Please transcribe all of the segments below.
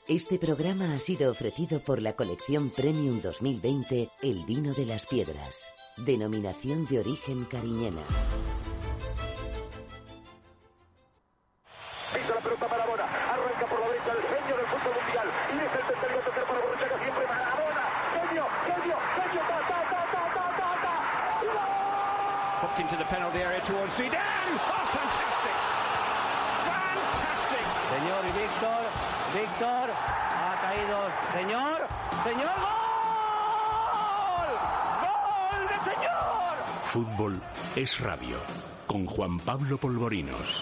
Este programa ha sido ofrecido por la colección Premium 2020 El Vino de las Piedras. Denominación de origen cariñena. Pisa la pelota Maradona, arranca por la derecha el genio del fútbol mundial. Y es el tercero a tocar para Borruchaga siempre Maradona. Genio, Popped into the penalty area towards Zidane. Oh, fantastic! Fantastic! Señor y Víctor, ha caído. Señor, ¡gol! ¡Gol de señor! Fútbol es radio, con Juan Pablo Polvorinos.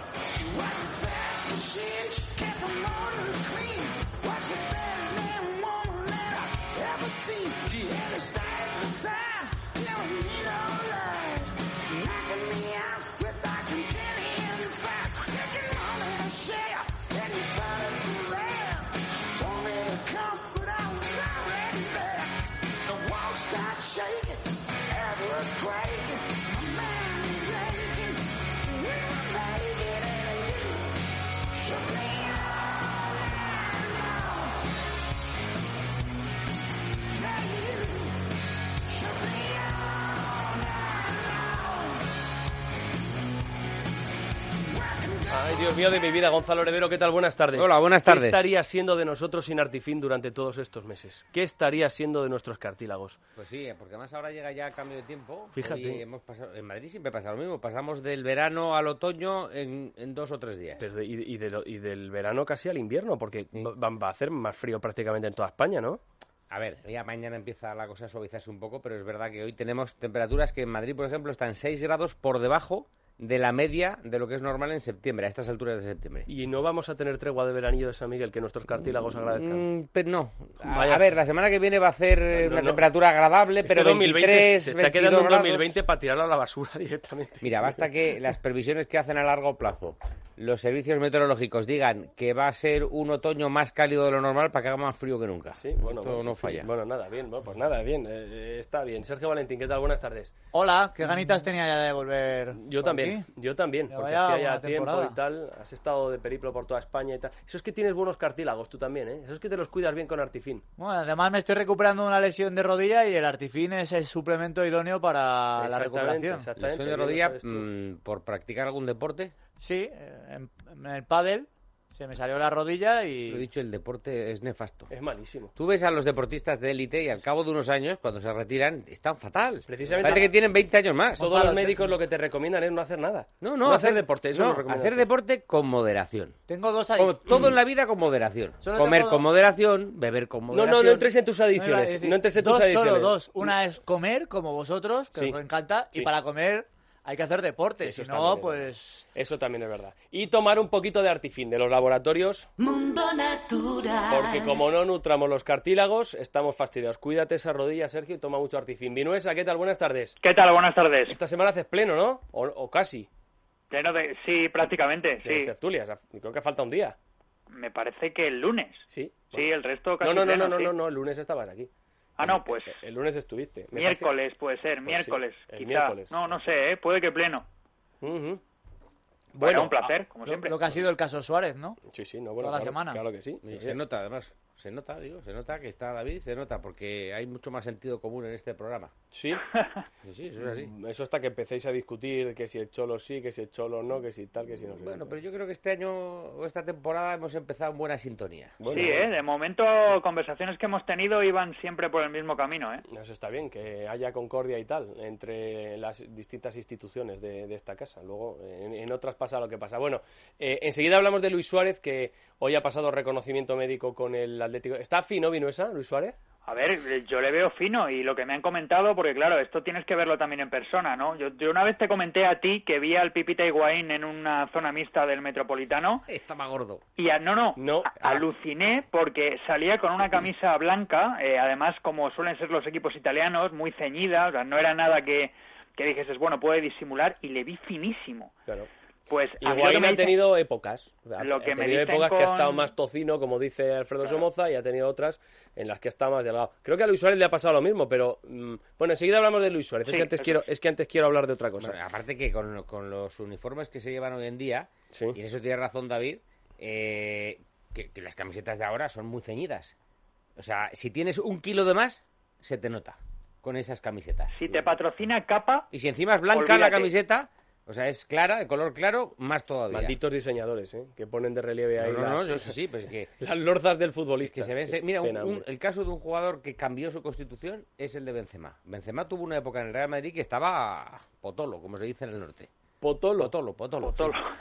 Ay, Dios mío de mi vida, Gonzalo Heredero, ¿qué tal? Buenas tardes. Hola, buenas tardes. ¿Qué estaría siendo de nosotros sin Artifin durante todos estos meses? ¿Qué estaría siendo de nuestros cartílagos? Pues sí, porque además ahora llega ya cambio de tiempo. Fíjate. Hoy hemos pasado, en Madrid siempre pasa lo mismo, pasamos del verano al otoño en 2 o 3 días. Pero y del verano casi al invierno, porque Sí. va a hacer más frío prácticamente en toda España, ¿no? A ver, ya mañana empieza la cosa a suavizarse un poco, pero es verdad que hoy tenemos temperaturas que en Madrid, por ejemplo, están 6 grados por debajo de la media de lo que es normal en septiembre, a estas alturas de septiembre. Y no vamos a tener tregua de veranillo de San Miguel, que nuestros cartílagos agradezcan. Pero no. Vaya. A ver, la semana que viene va a hacer una temperatura agradable, Este pero 2020 23, se está 22 quedando un grados. 2020 para tirarlo a la basura directamente. Mira, basta que las previsiones que hacen a largo plazo, los servicios meteorológicos digan que va a ser un otoño más cálido de lo normal para que haga más frío que nunca. Sí, bueno, Esto no falla. Bueno, nada, bien, bueno, pues nada, bien, está bien. Sergio Valentín, ¿qué tal? Buenas tardes. Hola, qué ganitas tenía ya de volver. Yo por también, aquí. yo también, Ya porque vaya hacía ya una tiempo temporada. y tal, has estado de periplo por toda España y tal. Eso es que tienes buenos cartílagos tú también, ¿eh? Eso es que te los cuidas bien con Artifin. Bueno, además me estoy recuperando de una lesión de rodilla y el Artifin es el suplemento idóneo para la recuperación. Exactamente. ¿Lesión de bien lo rodilla sabes tú. por practicar algún deporte? Sí, en el pádel se me salió la rodilla Lo he y... dicho, el deporte es nefasto. Es malísimo. Tú ves a los deportistas de élite y al cabo de unos años, cuando se retiran, están fatal. Precisamente- Parece que tienen 20 años más. Todos los médicos lo que te recomiendan es no hacer nada. No, hacer deporte, eso no, lo recomiendan hacer todos. deporte con moderación. Tengo dos Como ahí. todo en la vida con moderación. Solo Comer tengo- con moderación, beber con No, moderación. no entres en tus No, adicciones. iba a decir, No entres en tus dos, adicciones. solo dos. Una es comer, como vosotros, que Sí. os encanta, Sí. y para comer hay que hacer deporte, Sí, eso si está no, bien, pues... Eso también es verdad. Y tomar un poquito de Artifin de los laboratorios, Mundo Natural. porque como no nutramos los cartílagos, estamos fastidiados. Cuídate esa rodilla, Sergio, y toma mucho Artifin. Vinuesa, ¿qué tal? Buenas tardes. ¿Qué tal? Buenas tardes. Esta semana haces pleno, ¿no? O casi. Pleno de... Sí, prácticamente, De sí. tertulias. Creo que falta un día. Me parece que el lunes. Sí. Sí, el resto casi No, pleno, sí. no, el lunes estabas aquí. Ah, no, pues El lunes estuviste. Me miércoles puede ser, Pues miércoles, sí, el quizá. miércoles. No sé, puede que pleno. parece. Ujú. Bueno, un placer, como Lo, siempre. lo que ha sido el caso Suárez, ¿no? Sí, no, bueno, Toda la claro, semana. claro que sí. Y se nota, además. Se nota que está David, se nota, porque hay mucho más sentido común en este programa. Sí. Sí, eso es así. Eso hasta que empecéis a discutir que si el Cholo sí, que si el Cholo no, que si tal, que si no sé. Bueno, pero yo creo que este año o esta temporada hemos empezado en buena sintonía. Bueno, Sí, de momento conversaciones que hemos tenido iban siempre por el mismo camino, ¿eh? Eso está bien, que haya concordia y tal entre las distintas instituciones de esta casa. Luego, en otras pasa lo que pasa. Bueno, enseguida hablamos de Luis Suárez, que hoy ha pasado reconocimiento médico con el Atlético. ¿Está fino, Vinuesa, Luis Suárez? A ver, yo le veo fino y lo que me han comentado, porque claro, esto tienes que verlo también en persona, ¿no? Yo una vez te comenté a ti que vi al Pipita Higuaín en una zona mixta del Metropolitano Estaba gordo. y aluciné porque salía con una camisa blanca, además como suelen ser los equipos italianos, muy ceñida, o sea, no era nada que dijeses, bueno, puede disimular, y le vi finísimo. Claro. Pues a mí lo que Higuaín me ha dicen- tenido épocas. Lo que ha me tenido dicen épocas que ha con- estado más tocino, como dice Alfredo Somoza, y ha tenido otras en las que ha estado más delgado. Creo que a Luis Suárez le ha pasado lo mismo, pero bueno, enseguida hablamos de Luis Suárez. Sí, es que antes quiero hablar de otra cosa. Bueno, aparte que con los uniformes que se llevan hoy en día, Sí. y en eso tiene razón David, que las camisetas de ahora son muy ceñidas. O sea, si tienes 1 kilo de más, se te nota con esas camisetas. Si te patrocina Capa... Y si encima es blanca olvídate. la camiseta, o sea, es clara, de color claro, más todavía. Malditos diseñadores, que ponen de relieve ahí yo sí, pues que... las lorzas del futbolista. Que se ve, mira, el caso de un jugador que cambió su constitución es el de Benzema. Benzema tuvo una época en el Real Madrid que estaba potolo, como se dice en el norte. Potolo. Sí.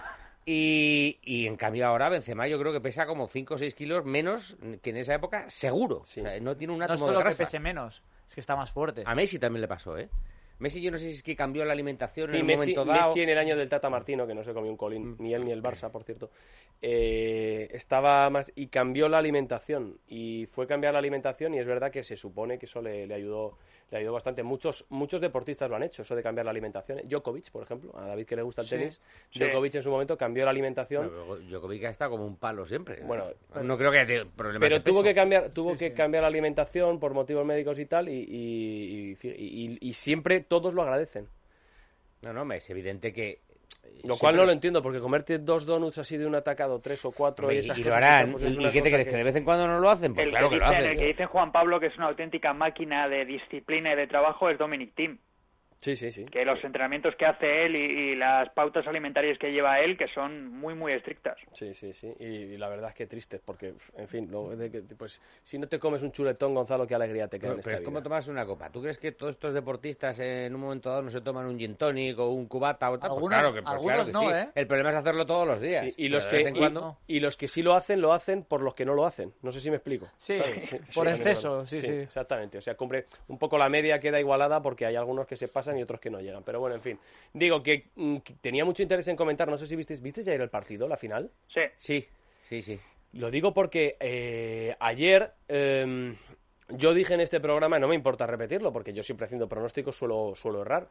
Y en cambio ahora Benzema yo creo que pesa como 5 o 6 kilos menos que en esa época, seguro. Sí. O sea, no tiene un No átomo solo de que grasa. pese menos, es que está más fuerte. A Messi también le pasó, ¿eh? Messi yo no sé si es que cambió la alimentación Sí, en un Messi, momento dado. Messi en el año del Tata Martino, que no se comió un colín, ni él ni el Barça, por cierto, estaba más... Y cambió la alimentación, y fue cambiar la alimentación, y es verdad que se supone que eso le ayudó bastante. Muchos deportistas lo han hecho, eso de cambiar la alimentación. Djokovic, por ejemplo, a David que le gusta el tenis, Djokovic en su momento cambió la alimentación. Pero Djokovic ha estado como un palo siempre. Bueno, no creo que haya problemas pero de peso. tuvo que cambiar la alimentación por motivos médicos y tal, y siempre todos lo agradecen. No, es evidente que... Lo cual no lo entiendo, porque comerte 2 donuts así de un atacado, 3 o 4 y esas y cosas... lo harán. Pues es ¿Y una qué te cosa crees? ¿Que de vez en cuando no lo hacen? Pues claro que lo hacen. El que dice Juan Pablo que es una auténtica máquina de disciplina y de trabajo es Dominic Thiem. Sí. Que los entrenamientos que hace él y las pautas alimentarias que lleva él, que son muy, muy estrictas. Sí. Y la verdad es que triste, porque, en fin, pues si no te comes un chuletón, Gonzalo, qué alegría te queda en esta Pero es vida. como tomarse una copa. ¿Tú crees que todos estos deportistas en un momento dado no se toman un gin tonic o un cubata o tal? Algunos, pues algunos que no, sí. ¿eh? El problema es hacerlo todos los días. Sí, y los que sí lo hacen por los que no lo hacen. No sé si me explico. Sí, ¿sabes? por también exceso, es verdad. sí. Exactamente. O sea, un poco la media queda igualada porque hay algunos que se pasan y otros que no llegan. Pero bueno, en fin. Digo que tenía mucho interés en comentar, no sé si ¿visteis ya el partido, la final? Sí. Sí. Lo digo porque ayer yo dije en este programa, no me importa repetirlo, porque yo siempre haciendo pronósticos suelo errar.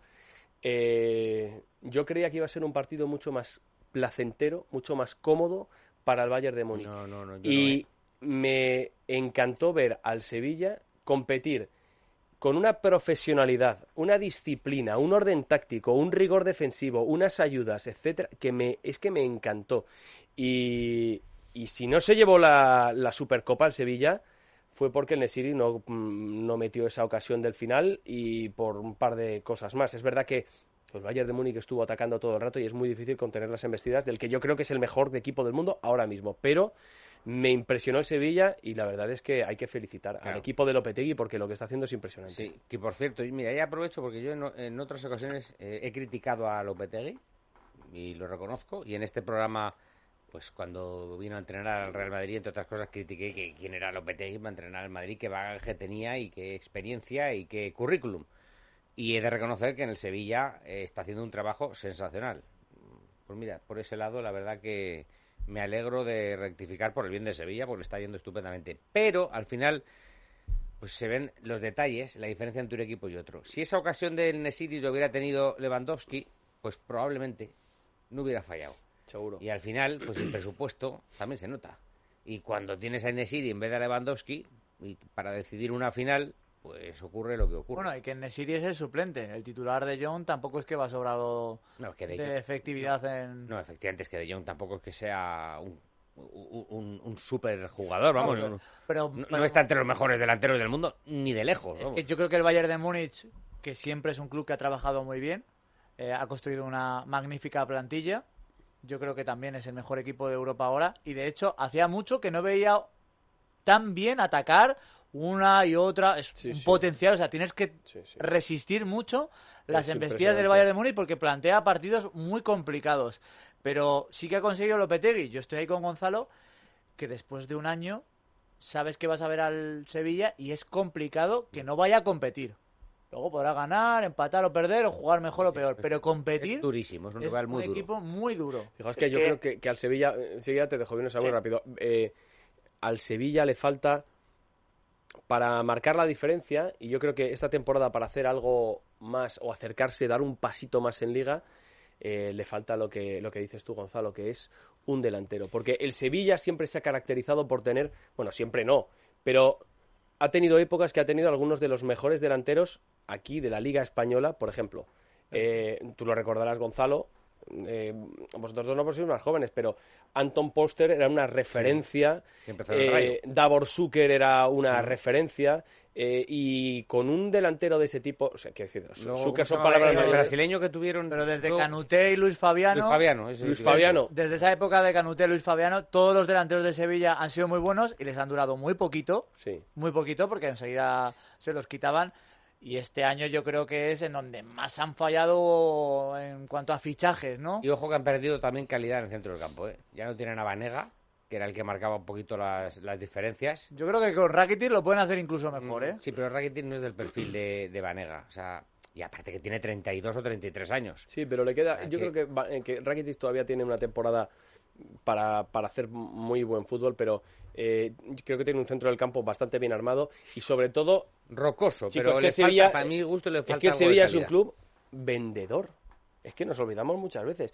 Yo creía que iba a ser un partido mucho más placentero, mucho más cómodo para el Bayern de Múnich. Y me encantó ver al Sevilla competir con una profesionalidad, una disciplina, un orden táctico, un rigor defensivo, unas ayudas, etcétera, es que me encantó. Y si no se llevó la Supercopa al Sevilla, fue porque el Nesiri no metió esa ocasión del final y por un par de cosas más. Es verdad que el Bayern de Múnich estuvo atacando todo el rato y es muy difícil contener las embestidas del que yo creo que es el mejor equipo del mundo ahora mismo, pero me impresionó el Sevilla y la verdad es que hay que felicitar al equipo de Lopetegui porque lo que está haciendo es impresionante. Sí, que por cierto, mira, ya aprovecho porque yo en otras ocasiones he criticado a Lopetegui y lo reconozco, y en este programa, pues cuando vino a entrenar al Real Madrid, entre otras cosas, critiqué que quién era Lopetegui para entrenar al Madrid, qué bagaje tenía y qué experiencia y qué currículum. Y he de reconocer que en el Sevilla está haciendo un trabajo sensacional. Pues mira, por ese lado, la verdad que me alegro de rectificar por el bien de Sevilla, porque le está yendo estupendamente. Pero, al final, pues se ven los detalles, la diferencia entre un equipo y otro. Si esa ocasión del Nesiri lo hubiera tenido Lewandowski, pues probablemente no hubiera fallado. Seguro. Y al final, pues el presupuesto también se nota. Y cuando tienes a Nesiri en vez de a Lewandowski, y para decidir una final, pues ocurre lo que ocurre. Bueno, y que Nesiri es el suplente. El titular de Jong tampoco es que va sobrado de efectividad en... No, efectivamente, es que De Jong tampoco es que sea un super jugador, vamos. Pero no está entre los mejores delanteros del mundo, ni de lejos. Es que yo creo que el Bayern de Múnich, que siempre es un club que ha trabajado muy bien, ha construido una magnífica plantilla. Yo creo que también es el mejor equipo de Europa ahora. Y de hecho, hacía mucho que no veía tan bien atacar una y otra, es un potencial, o sea, tienes que resistir mucho las embestidas del Bayern de Múnich porque plantea partidos muy complicados, pero sí que ha conseguido Lopetegui, yo estoy ahí con Gonzalo, que después de un año sabes que vas a ver al Sevilla y es complicado que no vaya a competir. Luego podrá ganar, empatar o perder o jugar mejor o peor, pero competir es durísimo, es un rival muy duro. Equipo muy duro. Fijaos que yo creo que al Sevilla, enseguida te dejo bien, muy rápido, al Sevilla le falta para marcar la diferencia, y yo creo que esta temporada para hacer algo más o acercarse, dar un pasito más en Liga, le falta lo que dices tú, Gonzalo, que es un delantero. Porque el Sevilla siempre se ha caracterizado por tener, bueno, siempre no, pero ha tenido épocas que ha tenido algunos de los mejores delanteros aquí de la Liga Española, por ejemplo. Tú lo recordarás, Gonzalo, vosotros dos no sois más jóvenes, pero Anton Polster era una referencia, Davor Suker era una referencia, y con un delantero de ese tipo, o sea, quiero decir, Suker son palabras el brasileño que tuvieron, pero desde Canuté y Luis Fabiano, desde esa época de Canuté y Luis Fabiano, todos los delanteros de Sevilla han sido muy buenos y les han durado muy poquito, porque enseguida se los quitaban. Y este año yo creo que es en donde más han fallado en cuanto a fichajes, ¿no? Y ojo que han perdido también calidad en el centro del campo, ¿eh? Ya no tienen a Banega, que era el que marcaba un poquito las diferencias. Yo creo que con Rakitic lo pueden hacer incluso mejor, ¿eh? Sí, pero Rakitic no es del perfil de Banega, o sea... Y aparte que tiene 32 o 33 años. Sí, pero le queda... Yo creo que Rakitic todavía tiene una temporada para hacer muy buen fútbol, pero creo que tiene un centro del campo bastante bien armado y sobre todo... rocoso, chicos, pero es que Sevilla, para mi gusto le falta es que algo Sevilla de es un calidad. club vendedor. Es que nos olvidamos muchas veces.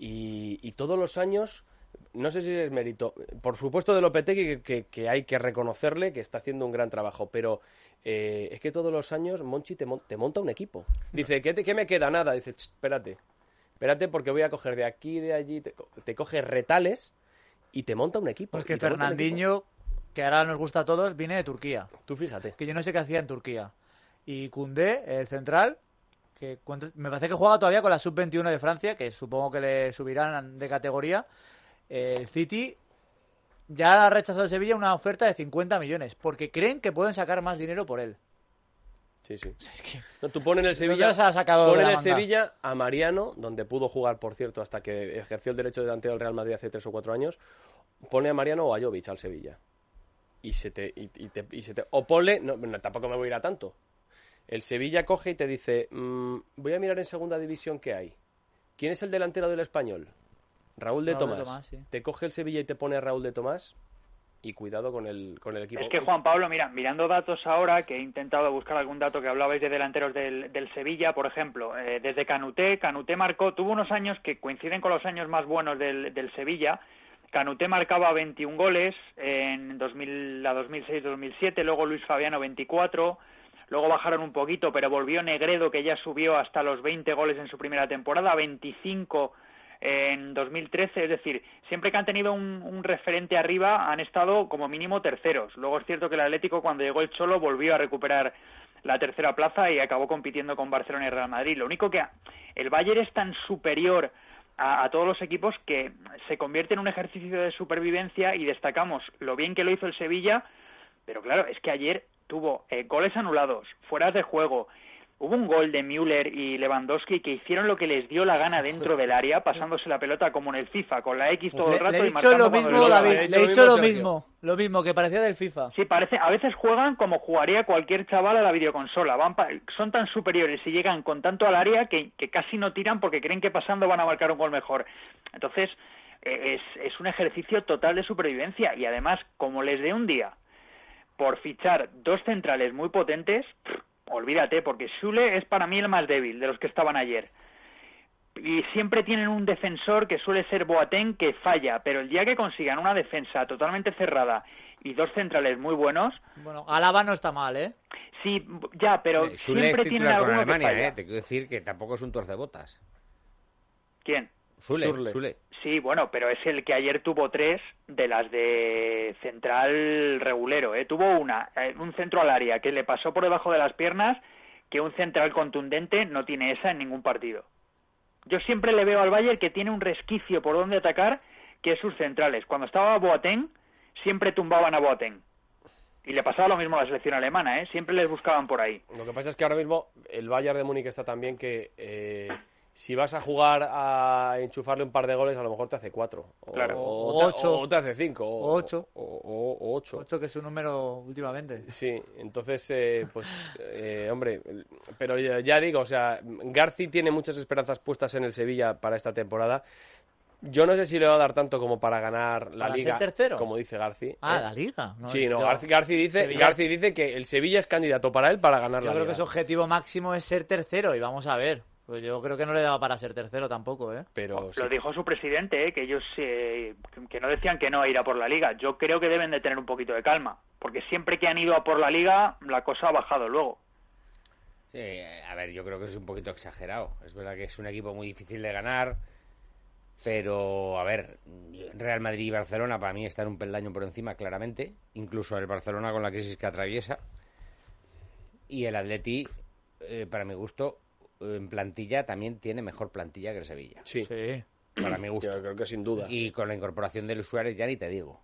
Y todos los años... No sé si es mérito, por supuesto, de Lopetegui, que hay que reconocerle que está haciendo un gran trabajo, pero es que todos los años Monchi te monta un equipo. Dice, ¿qué me queda? Nada. Dice, espérate porque voy a coger de aquí, de allí, te coge retales y te monta un equipo. Pues que Fernandinho, que ahora nos gusta a todos, viene de Turquía. Tú fíjate. Que yo no sé qué hacía en Turquía. Y Koundé, el central, que me parece que juega todavía con la sub-21 de Francia, que supongo que le subirán de categoría. El City ya ha rechazado Sevilla una oferta de 50 millones porque creen que pueden sacar más dinero por él. Sí. O sea, es que... No, tú pones en el Sevilla, Sevilla a Mariano, donde pudo jugar, por cierto, hasta que ejerció el derecho de delantero del Real Madrid hace 3 o 4 años. Pone a Mariano o a Jovic al Sevilla. Y se te o ponle, no, tampoco me voy a ir a tanto. El Sevilla coge y te dice, voy a mirar en segunda división qué hay. ¿Quién es el delantero del Español? Raúl de Tomás. Sí. Te coge el Sevilla y te pone a Raúl de Tomás y cuidado con el equipo. Es que, Juan Pablo, mira, mirando datos ahora, que he intentado buscar algún dato que hablabais de delanteros del Sevilla, por ejemplo, desde Canuté marcó, tuvo unos años que coinciden con los años más buenos del Sevilla. Canuté marcaba 21 goles en 2006-2007, luego Luis Fabiano 24, luego bajaron un poquito, pero volvió Negredo, que ya subió hasta los 20 goles en su primera temporada, 25 en 2013, es decir, siempre que han tenido un referente arriba han estado como mínimo terceros. Luego es cierto que el Atlético, cuando llegó el Cholo, volvió a recuperar la tercera plaza y acabó compitiendo con Barcelona y Real Madrid. Lo único que el Bayern es tan superior a todos los equipos que se convierte en un ejercicio de supervivencia, y destacamos lo bien que lo hizo el Sevilla, pero claro, es que ayer tuvo goles anulados, fueras de juego. Hubo un gol de Müller y Lewandowski que hicieron lo que les dio la gana dentro del área, pasándose la pelota como en el FIFA, con la X todo el rato y marcando lo mismo, cuando David, le he dicho lo mismo, que parecía del FIFA. Sí, parece, a veces juegan como jugaría cualquier chaval a la videoconsola. Son tan superiores y llegan con tanto al área que casi no tiran porque creen que pasando van a marcar un gol mejor. Entonces, es un ejercicio total de supervivencia, y además, como les dé un día por fichar 2 centrales muy potentes, olvídate, porque Süle es para mí el más débil de los que estaban ayer. Y siempre tienen un defensor que suele ser Boateng, que falla, pero el día que consigan una defensa totalmente cerrada y 2 centrales muy buenos... Bueno, Alaba no está mal, ¿eh? Sí, ya, pero siempre tienen alguno que falla. Te quiero decir que tampoco es un torcebotas. ¿Quién? Süle. Sí, bueno, pero es el que ayer tuvo 3 de las de central regulero, ¿eh? Tuvo un centro al área que le pasó por debajo de las piernas, que un central contundente no tiene esa en ningún partido. Yo siempre le veo al Bayern que tiene un resquicio por donde atacar, que es sus centrales. Cuando estaba Boateng, siempre tumbaban a Boateng. Y le pasaba lo mismo a la selección alemana, ¿eh? Siempre les buscaban por ahí. Lo que pasa es que ahora mismo el Bayern de Múnich está tan bien que... si vas a jugar a enchufarle un par de goles, a lo mejor te hace 4. Claro. O 8. O te hace 5. O 8. O 8. 8, que es un número últimamente. Sí, entonces, hombre, pero ya digo, o sea, Garci tiene muchas esperanzas puestas en el Sevilla para esta temporada. Yo no sé si le va a dar tanto como para ganar la Liga, ser tercero, como dice Garci. La Liga. No, sí, no, Garci dice que el Sevilla es candidato para él para ganar la Liga. Yo creo que su objetivo máximo es ser tercero, y vamos a ver. Pues yo creo que no le daba para ser tercero tampoco, ¿eh? Pero lo dijo su presidente, que ellos que no decían que no a ir a por la Liga. Yo creo que deben de tener un poquito de calma, porque siempre que han ido a por la Liga, la cosa ha bajado luego. Sí, a ver, yo creo que es un poquito exagerado. Es verdad que es un equipo muy difícil de ganar, Pero, a ver, Real Madrid y Barcelona para mí están un peldaño por encima, claramente. Incluso el Barcelona con la crisis que atraviesa. Y el Atleti, para mi gusto, en plantilla también tiene mejor plantilla que el Sevilla. Sí. Para mi gusto. Yo creo que sin duda. Y con la incorporación de Luis Suárez ya ni te digo.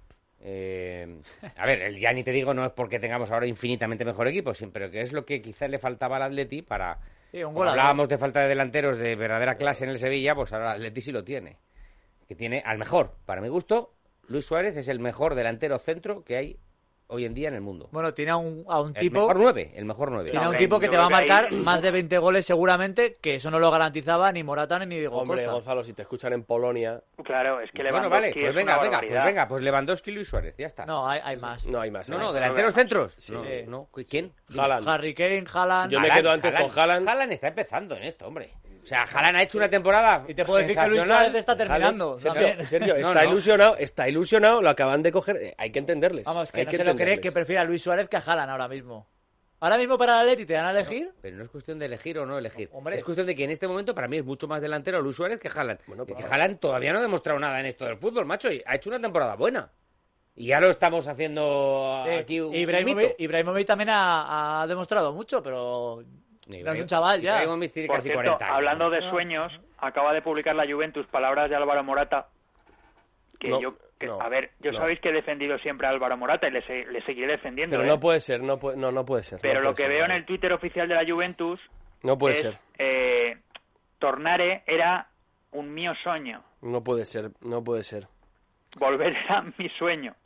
A ver, el ya ni te digo no es porque tengamos ahora infinitamente mejor equipo, pero que es lo que quizás le faltaba al Atleti para... Sí, un gol. Hablábamos de falta de delanteros de verdadera clase en el Sevilla, pues ahora el Atleti sí lo tiene. Que tiene al mejor, para mi gusto, Luis Suárez es el mejor delantero centro que hay hoy en día en el mundo. Bueno, tiene a un tipo... El mejor 9. Tiene a un tipo que te va a marcar más de 20 goles seguramente, que eso no lo garantizaba ni Morata ni Diego Hombre, Costa. Gonzalo, si te escuchan en Polonia... Claro, es que Bueno, Lewandowski vale, es una barbaridad. pues Lewandowski y Luis Suárez, ya está. No, hay más. No, hay más. No, delanteros centros. Sí. No, ¿quién? Haaland. Harry Kane, Haaland... Yo me quedo antes con Haaland. Haaland está empezando en esto, hombre. O sea, Haaland ha hecho una temporada Y te puedo decir que Luis sensacional. Suárez está terminando. Sergio, No, está ilusionado, lo acaban de coger. Hay que entenderles. Vamos, que hay no se lo cree entenderles. que prefiere a Luis Suárez que a Haaland ahora mismo. Ahora mismo para el Atleti te van a elegir. Pero no es cuestión de elegir o no elegir. Hombre. Es cuestión de que en este momento para mí es mucho más delantero Luis Suárez que Haaland. Bueno, Y que pues- Haaland todavía no ha demostrado nada en esto del fútbol, macho. Y ha hecho una temporada buena. Y ya lo estamos haciendo aquí un mito. Ibrahimovic también ha demostrado mucho, pero no es un chaval ya. Ibrahimovic tiene Por casi cierto, 40 años. hablando de sueños, acaba de publicar la Juventus palabras de Álvaro Morata. Que No, yo, no, yo no. sabéis que he defendido siempre a Álvaro Morata y le seguiré defendiendo. Pero no puede ser, no puede ser. Pero no lo puede que ser, veo en no. el Twitter oficial de la Juventus No puede es ser. Tornare era un mío sueño. No puede ser, no puede ser. Volver era mi sueño.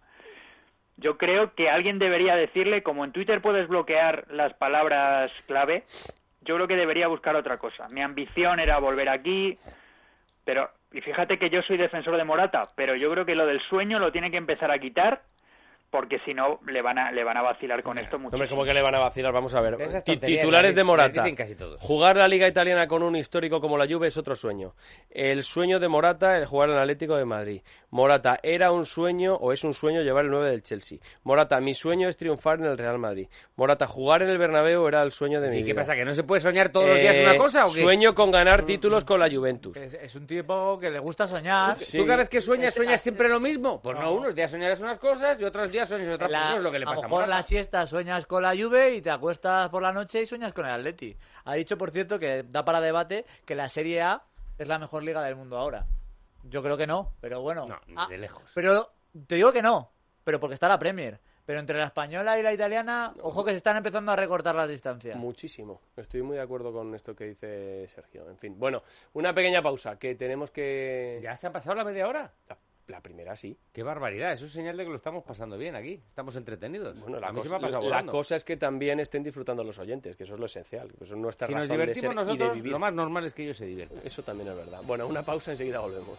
Yo creo que alguien debería decirle, como en Twitter puedes bloquear las palabras clave, yo creo que debería buscar otra cosa. Mi ambición era volver aquí, pero, y fíjate que yo soy defensor de Morata, pero yo creo que lo del sueño lo tiene que empezar a quitar, porque si no le van a vacilar con esto mucho. Hombre, ¿cómo que le van a vacilar? Vamos a ver. Esas tonterías Titulares de las Morata. dicen casi todos. Jugar la Liga Italiana con un histórico como la Juve es otro sueño. El sueño de Morata, el jugar en el Atlético de Madrid. Morata, era un sueño o es un sueño llevar el 9 del Chelsea. Morata, mi sueño es triunfar en el Real Madrid. Morata, jugar en el Bernabéu era el sueño de mi ¿Y vida. qué pasa? ¿Que no se puede soñar todos los días una cosa o qué? Sueño con ganar títulos con la Juventus. Es un tipo que le gusta soñar. Sí. ¿Tú cada vez que sueñas siempre lo mismo? Pues no, unos días soñarás unas cosas y otros días soñas otras cosas, es lo que le A pasa lo a mejor en Morata. la siesta sueñas con la Juve y te acuestas por la noche y sueñas con el Atleti. Ha dicho, por cierto, que da para debate que la Serie A es la mejor liga del mundo ahora. Yo creo que no, pero bueno. No, ni de lejos. Pero te digo que no, pero porque está la Premier. Pero entre la española y la italiana, ojo que se están empezando a recortar las distancias. Muchísimo. Estoy muy de acuerdo con esto que dice Sergio. En fin, bueno, una pequeña pausa, que tenemos que... ¿Ya se ha pasado la media hora? La primera sí. Qué barbaridad, eso es señal de que lo estamos pasando bien aquí. Estamos entretenidos. Bueno, a mí se me ha pasado volando. cosa es que también estén disfrutando los oyentes, que eso es lo esencial, que eso es nuestra Si nos razón de ser divertimos y de nosotros, vivir. lo más normal es que ellos se diviertan. Eso también es verdad. Bueno, una pausa, enseguida volvemos.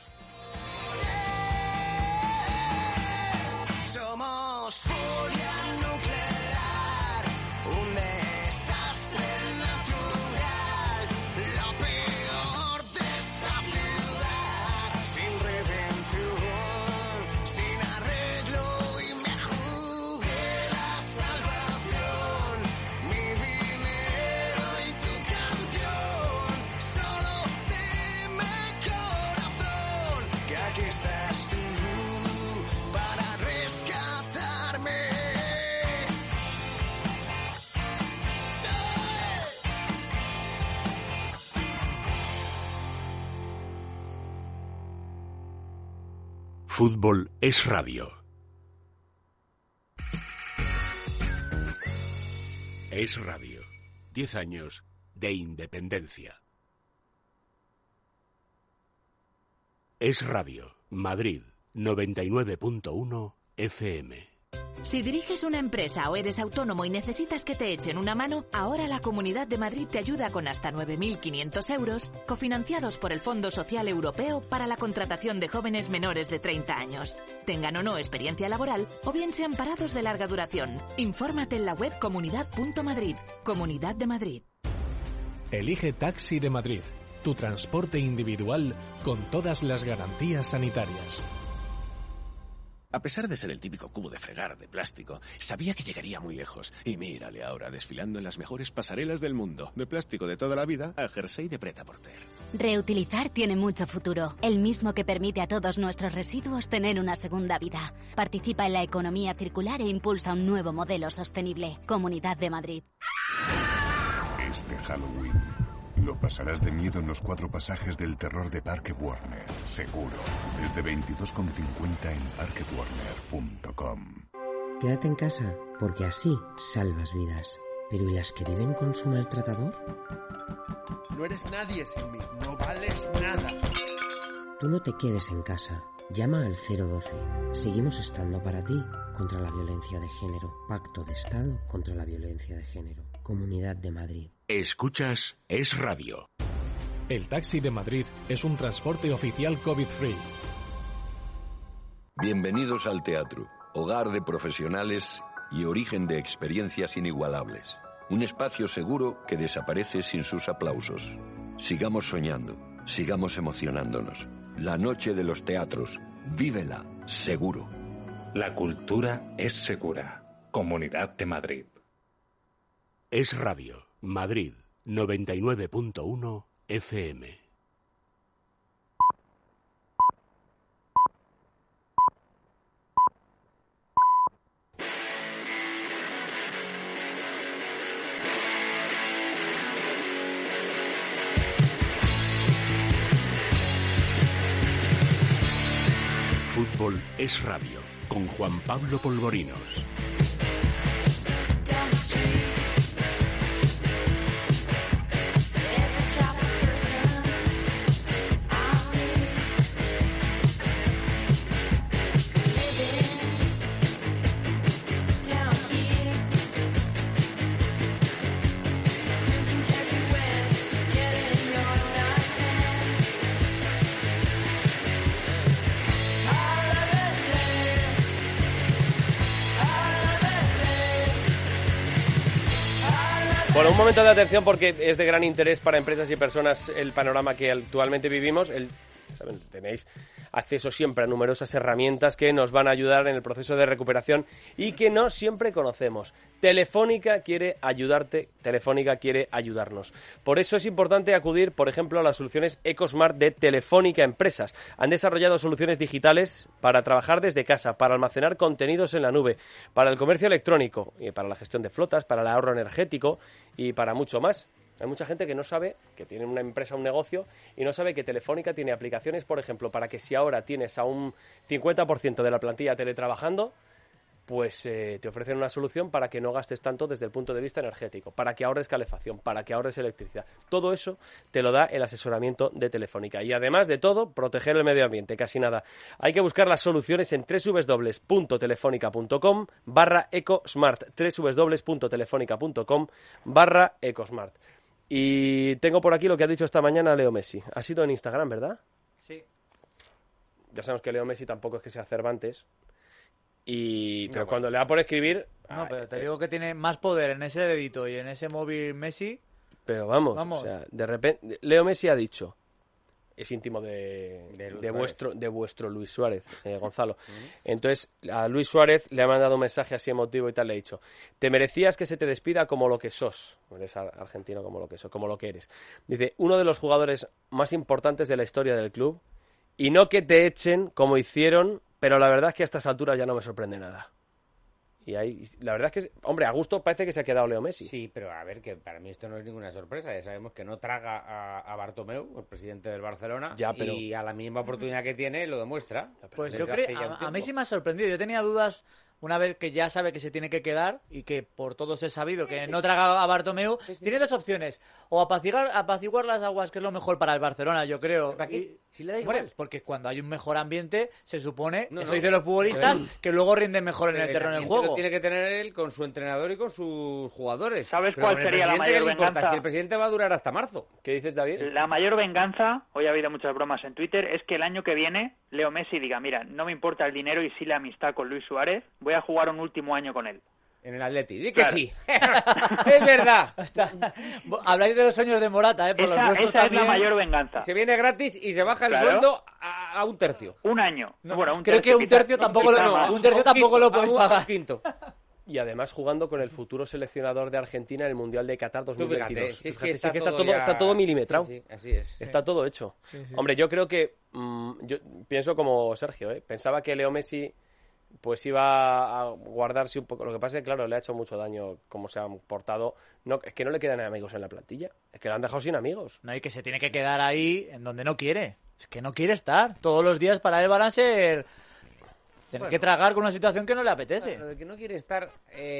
Somos furia nuclear, un desastre natural, lo peor de esta ciudad, sin redención, sin arreglo y me jugué la salvación, mi dinero y tu canción, solo dime corazón, que aquí estás tú. Para rescatarme. Fútbol es radio. Es radio. 10 años de independencia. Es radio. Madrid 99.1 FM. Si diriges una empresa o eres autónomo y necesitas que te echen una mano, ahora la Comunidad de Madrid te ayuda con hasta 9.500 euros, cofinanciados por el Fondo Social Europeo para la contratación de jóvenes menores de 30 años. Tengan o no experiencia laboral o bien sean parados de larga duración. Infórmate en la web comunidad.madrid. Comunidad de Madrid. Elige Taxi de Madrid, tu transporte individual con todas las garantías sanitarias. A pesar de ser el típico cubo de fregar de plástico, sabía que llegaría muy lejos. Y mírale ahora, desfilando en las mejores pasarelas del mundo. De plástico de toda la vida a jersey de Pret-a-Porter. Reutilizar tiene mucho futuro, el mismo que permite a todos nuestros residuos tener una segunda vida. Participa en la economía circular e impulsa un nuevo modelo sostenible. Comunidad de Madrid. Este Halloween lo pasarás de miedo en los 4 pasajes del terror de Parque Warner. Seguro. Desde 22,50 en parquewarner.com. Quédate en casa, porque así salvas vidas. ¿Pero y las que viven con su maltratador? No eres nadie sin mí. No vales nada. Tú no te quedes en casa. Llama al 012. Seguimos estando para ti. Contra la violencia de género. Pacto de Estado contra la violencia de género. Comunidad de Madrid. Escuchas Es Radio. El Taxi de Madrid es un transporte oficial COVID-free. Bienvenidos al teatro, hogar de profesionales y origen de experiencias inigualables. Un espacio seguro que desaparece sin sus aplausos. Sigamos soñando, sigamos emocionándonos. La noche de los teatros, vívela seguro. La cultura es segura. Comunidad de Madrid. Es Radio, Madrid, 99.1 FM. Fútbol es Radio, con Juan Pablo Polvorinos. Bueno, un momento de atención porque es de gran interés para empresas y personas el panorama que actualmente vivimos. ¿Saben? Tenéis acceso siempre a numerosas herramientas que nos van a ayudar en el proceso de recuperación y que no siempre conocemos. Telefónica quiere ayudarte, Telefónica quiere ayudarnos. Por eso es importante acudir, por ejemplo, a las soluciones EcoSmart de Telefónica Empresas. Han desarrollado soluciones digitales para trabajar desde casa, para almacenar contenidos en la nube, para el comercio electrónico, y para la gestión de flotas, para el ahorro energético y para mucho más. Hay mucha gente que no sabe, que tiene una empresa, un negocio, y no sabe que Telefónica tiene aplicaciones, por ejemplo, para que si ahora tienes a un 50% de la plantilla teletrabajando, pues te ofrecen una solución para que no gastes tanto desde el punto de vista energético, para que ahorres calefacción, para que ahorres electricidad. Todo eso te lo da el asesoramiento de Telefónica. Y además de todo, proteger el medio ambiente, casi nada. Hay que buscar las soluciones en www.telefonica.com/ecosmart, www.telefonica.com/ecosmart. Y tengo por aquí lo que ha dicho esta mañana Leo Messi. Ha sido en Instagram, ¿verdad? Sí. Ya sabemos que Leo Messi tampoco es que sea Cervantes. Pero cuando le da por escribir... No, pero te digo que tiene más poder en ese dedito y en ese móvil Messi. Pero vamos. O sea, de repente... Leo Messi ha dicho... Es íntimo de vuestro Luis Suárez, Gonzalo. Entonces, a Luis Suárez le ha mandado un mensaje así emotivo y tal, le ha dicho: te merecías que se te despida como lo que sos. Eres argentino como lo que sos, como lo que eres. Dice, uno de los jugadores más importantes de la historia del club, y no que te echen como hicieron, pero la verdad es que a estas alturas ya no me sorprende nada. Y ahí, la verdad es que, hombre, a gusto parece que se ha quedado Leo Messi. Sí, pero a ver, que para mí esto no es ninguna sorpresa. Ya sabemos que no traga a Bartomeu, el presidente del Barcelona, y a la mínima oportunidad que tiene lo demuestra. Pues yo creo, a mí sí me ha sorprendido. Yo tenía dudas una vez que ya sabe que se tiene que quedar y que por todos es sabido que no traga a Bartomeu. Tiene dos opciones: o apaciguar las aguas, que es lo mejor para el Barcelona, yo creo. Si le da igual. Bueno, porque cuando hay un mejor ambiente, se supone, eso dicen los futbolistas, que luego rinden mejor en el terreno de juego. Lo tiene que tener él con su entrenador y con sus jugadores. ¿Sabes cuál sería la mayor venganza? Si el presidente va a durar hasta marzo. ¿Qué dices, David? La mayor venganza, hoy ha habido muchas bromas en Twitter, es que el año que viene Leo Messi diga: mira, no me importa el dinero y sí la amistad con Luis Suárez, voy a jugar un último año con él. En el Atleti, di que sí. Es verdad. Habláis de los sueños de Morata, por los nuestros esa también. Es la mayor venganza. Se viene gratis y se baja el sueldo a un tercio. Un año. No, bueno, un creo que un tercio tampoco lo puedes pagar. Quinto. Y además jugando con el futuro seleccionador de Argentina en el Mundial de Qatar 2022. Fíjate, si es que está todo milimetrado. Sí, así es. Está todo hecho. Sí. Hombre, yo creo que... yo pienso como Sergio, pensaba que Leo Messi pues iba a guardarse un poco. Lo que pasa es que, claro, le ha hecho mucho daño como se han portado. No, es que no le quedan amigos en la plantilla. Es que lo han dejado sin amigos. No, y que se tiene que quedar ahí en donde no quiere. Es que no quiere estar. Todos los días para él van a ser... Tener que tragar con una situación que no le apetece. Lo de que no quiere estar...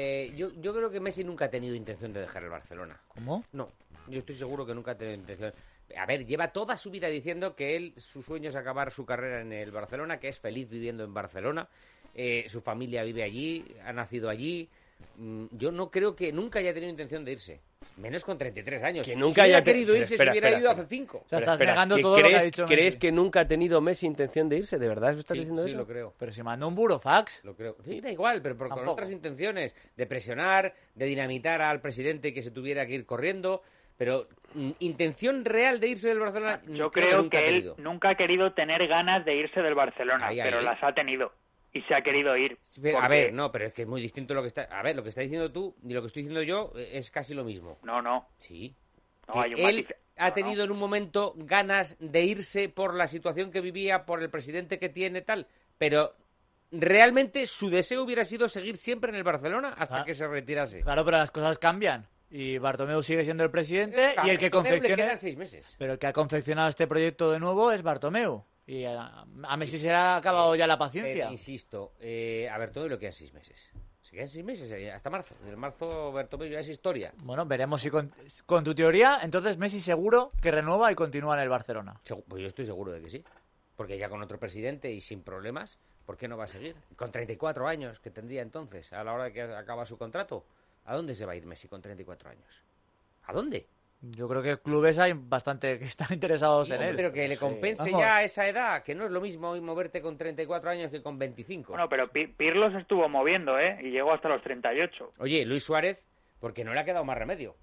yo creo que Messi nunca ha tenido intención de dejar el Barcelona. ¿Cómo? No, yo estoy seguro que nunca ha tenido intención. A ver, lleva toda su vida diciendo que su sueño es acabar su carrera en el Barcelona, que es feliz viviendo en Barcelona. Su familia vive allí, ha nacido allí. Yo no creo que nunca haya tenido intención de irse. Menos con 33 años. Que nunca haya querido irse, se hubiera ido hace 5. O sea, estás negando todo lo que ha dicho ¿Crees Messi? que nunca ha tenido Messi intención de irse? ¿De verdad estás diciendo Sí, eso? lo creo. Pero si mandó un burofax. Lo creo. Sí, da igual, pero con Tampoco. otras intenciones. De presionar, de dinamitar al presidente que se tuviera que ir corriendo. Pero intención real de irse del Barcelona... Yo creo nunca ha que él tenido. nunca ha querido tener ganas de irse del Barcelona, pero las ha tenido. Y se ha querido ir. A ver, no, pero es que es muy distinto lo que está... A ver, lo que está diciendo tú y lo que estoy diciendo yo es casi lo mismo. No. Sí. No, Que hay un él matiz. ha tenido en un momento ganas de irse por la situación que vivía, por el presidente que tiene, tal, pero realmente su deseo hubiera sido seguir siempre en el Barcelona hasta que se retirase. Claro, pero las cosas cambian. Y Bartomeu sigue siendo el presidente y el que Bartomeu le confecciona... quedan 6 meses. Pero el que ha confeccionado este proyecto de nuevo es Bartomeu. Y a Messi se le ha acabado ya la paciencia. Insisto, a Bartomeu le quedan 6 meses. Se quedan 6 meses, hasta marzo. En marzo Bartomeu ya es historia. Bueno, veremos si con tu teoría, entonces Messi seguro que renueva y continúa en el Barcelona. Pues yo estoy seguro de que sí. Porque ya con otro presidente y sin problemas, ¿por qué no va a seguir? Con 34 años que tendría entonces, a la hora de que acaba su contrato. ¿A dónde se va a ir Messi con 34 años? ¿A dónde? Yo creo que clubes hay bastante que están interesados en él. Pero que le compense ya a esa edad, que no es lo mismo hoy moverte con 34 años que con 25. Bueno, pero Pirlo se estuvo moviendo, y llegó hasta los 38. Oye, Luis Suárez, porque no le ha quedado más remedio.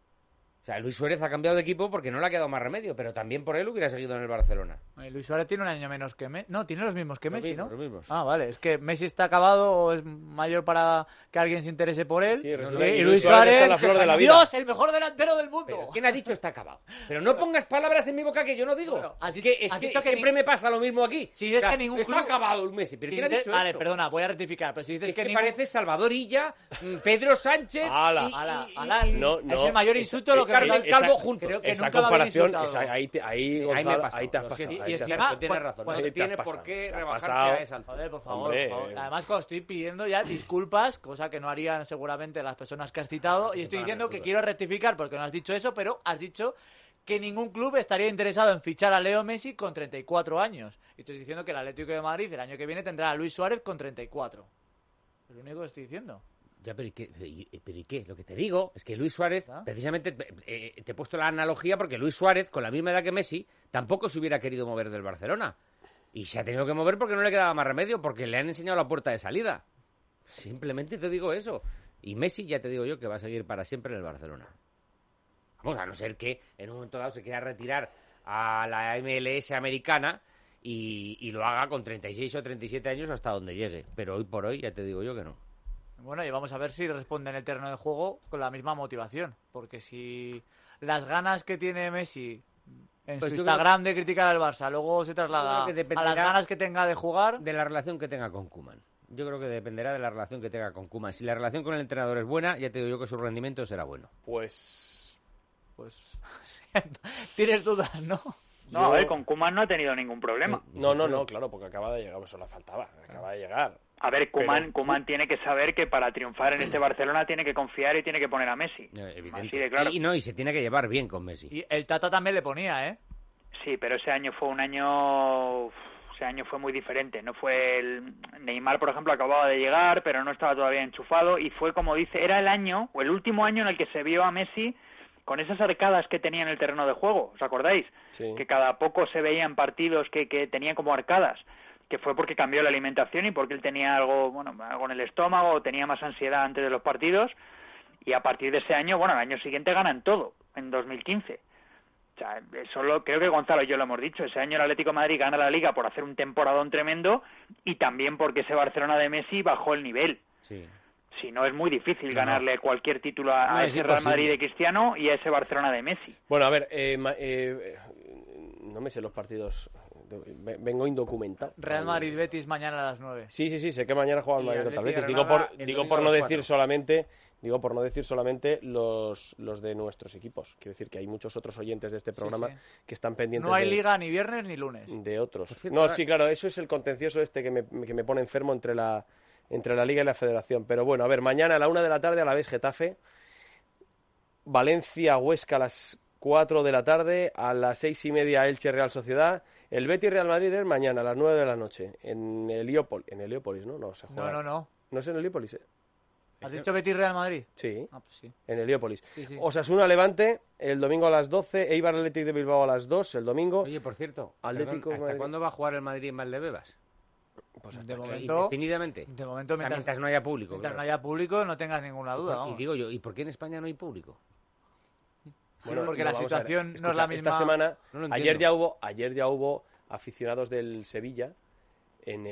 O sea, Luis Suárez ha cambiado de equipo porque no le ha quedado más remedio, pero también por él hubiera seguido en el Barcelona. Luis Suárez tiene un año menos que Messi. No, tiene los mismos que Messi, ¿no? Los mismos. Ah, vale. Es que Messi está acabado o es mayor para que alguien se interese por él. Sí, y Luis Suárez está en la flor de la vida. ¡Dios, el mejor delantero del mundo! Pero ¿quién ha dicho está acabado? Pero no pongas palabras en mi boca que yo no digo. Bueno, es que siempre me pasa lo mismo aquí. Si dices que ningún está club... acabado el Messi. ¿Pero Si quién ha dices... dicho Vale, eso? perdona, voy a rectificar. Pero si dices Es que que ningún... parece Salvador Illa, Pedro Sánchez No, es el mayor insulto lo que Carlos Calvo juntos. Creo que esa nunca me habéis comparación, insultado. ahí, me Gonzalo, pasó, ahí te has lo pasado. siento. ahí Y te has encima, pasado. tienes razón, cuando no tiene te has por qué pasado. rebajarte Te has a esa altura. Joder, por favor, Hombre. por favor. Además, cuando estoy pidiendo ya disculpas, cosa que no harían seguramente las personas que has citado, y estoy diciendo que quiero rectificar porque no has dicho eso, pero has dicho que ningún club estaría interesado en fichar a Leo Messi con 34 años. Y estoy diciendo que el Atlético de Madrid el año que viene tendrá a Luis Suárez con 34. Es lo único que estoy diciendo. Ya, pero ¿y qué? Lo que te digo es que Luis Suárez, precisamente, te he puesto la analogía porque Luis Suárez, con la misma edad que Messi, tampoco se hubiera querido mover del Barcelona. Y se ha tenido que mover porque no le quedaba más remedio, porque le han enseñado la puerta de salida. Simplemente te digo eso. Y Messi, ya te digo yo, que va a seguir para siempre en el Barcelona. Vamos, a no ser que en un momento dado se quiera retirar a la MLS americana y lo haga con 36 o 37 años hasta donde llegue. Pero hoy por hoy, ya te digo yo que no. Bueno, y vamos a ver si responde en el terreno de juego con la misma motivación. Porque si las ganas que tiene Messi en Pues su yo Instagram de criticar al Barça luego se traslada Yo creo que a las ganas que tenga de jugar... De la relación que tenga con Koeman. Yo creo que dependerá de la relación que tenga con Koeman. Si la relación con el entrenador es buena, ya te digo yo que su rendimiento será bueno. Pues tienes dudas, ¿no? No, a ver, con Koeman no ha tenido ningún problema. No, claro, porque acaba de llegar, eso le faltaba, acaba de llegar. A ver, Koeman tiene que saber que para triunfar en este Barcelona tiene que confiar y tiene que poner a Messi. Evidente. Así de claro. Y se tiene que llevar bien con Messi. Y el Tata también le ponía, ¿eh? Sí, pero ese año fue un año... Ese año fue muy diferente. No fue el... Neymar, por ejemplo, acababa de llegar, pero no estaba todavía enchufado. Y fue, como dice, era el año, o el último año en el que se vio a Messi con esas arcadas que tenía en el terreno de juego. ¿Os acordáis? Sí. Que cada poco se veían partidos que tenían como arcadas. Que fue porque cambió la alimentación y porque él tenía algo en el estómago, o tenía más ansiedad antes de los partidos. Y a partir de ese año, el año siguiente ganan todo, en 2015. O sea, creo que Gonzalo y yo lo hemos dicho, ese año el Atlético de Madrid gana la Liga por hacer un temporadón tremendo y también porque ese Barcelona de Messi bajó el nivel. Sí. Si no, es muy difícil ganarle cualquier título a ese Real Madrid de Cristiano y a ese Barcelona de Messi. Bueno, a ver, no me sé los partidos, vengo indocumentado. Real Madrid-Betis mañana a las 9. Sí, sé que mañana juega el Madrid contra el Betis. Digo por no decir solamente los de nuestros equipos. Quiero decir que hay muchos otros oyentes de este programa que están pendientes. No hay liga ni viernes ni lunes. De otros. No, sí, claro, eso es el contencioso que me pone enfermo entre la Liga y la Federación. Pero bueno, a ver, mañana a la 1 de la tarde a la vez Getafe, Valencia-Huesca a las 4 de la tarde, a las 6:30 Elche-Real Sociedad, el Betis-Real Madrid es mañana a las 9 de la noche, en Heliópolis, ¿no? No se juega. No. ¿No es en Heliópolis? ¿Has dicho Betis-Real Madrid? Sí. Ah, pues sí. En Heliópolis. Sí. Osasuna-Levante, el domingo a las 12, Eibar-Atlético de Bilbao a las 2, el domingo. Oye, por cierto, Atlético ¿hasta cuándo va a jugar el Madrid en Valdebebas? Pues hasta de momento, indefinidamente. De momento, mientras no haya público. Mientras no haya público, no tengas ninguna duda. Vamos. Y digo yo, ¿y por qué en España no hay público? Bueno, porque la situación no es la misma. Esta semana, no ayer ya hubo aficionados del Sevilla en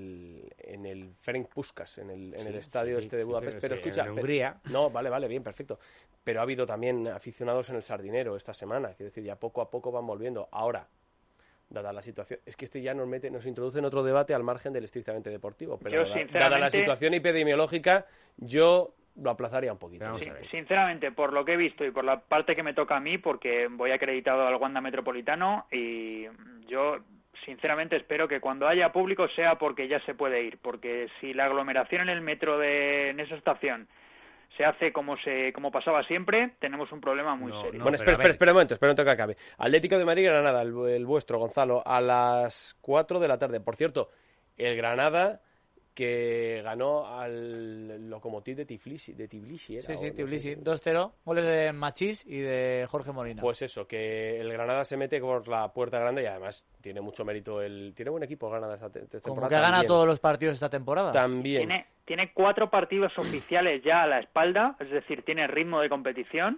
el Ferenc Puskás, en el estadio de Budapest. Pero escucha, en Hungría. No, vale, bien, perfecto. Pero ha habido también aficionados en el Sardinero esta semana. Quiero decir, ya poco a poco van volviendo. Ahora, dada la situación, es que este ya nos introduce en otro debate al margen del estrictamente deportivo. Pero dada la situación epidemiológica, yo lo aplazaría un poquito. Sinceramente, por lo que he visto y por la parte que me toca a mí, porque voy acreditado al Wanda Metropolitano, y yo sinceramente espero que cuando haya público sea porque ya se puede ir, porque si la aglomeración en el metro en esa estación se hace como pasaba siempre, tenemos un problema muy serio. Bueno, espera un momento que acabe. Atlético de Madrid-Granada, el vuestro, Gonzalo, a las 4 de la tarde. Por cierto, el Granada que ganó al Lokomotiv de Tbilisi. Sí, Tbilisi, 2-0, goles de Machís y de Jorge Molina. Pues eso, que el Granada se mete por la puerta grande y además tiene mucho mérito. Tiene buen equipo el Granada esta temporada. Como que ha ganado todos los partidos esta temporada. También. Tiene 4 partidos oficiales ya a la espalda, es decir, tiene ritmo de competición,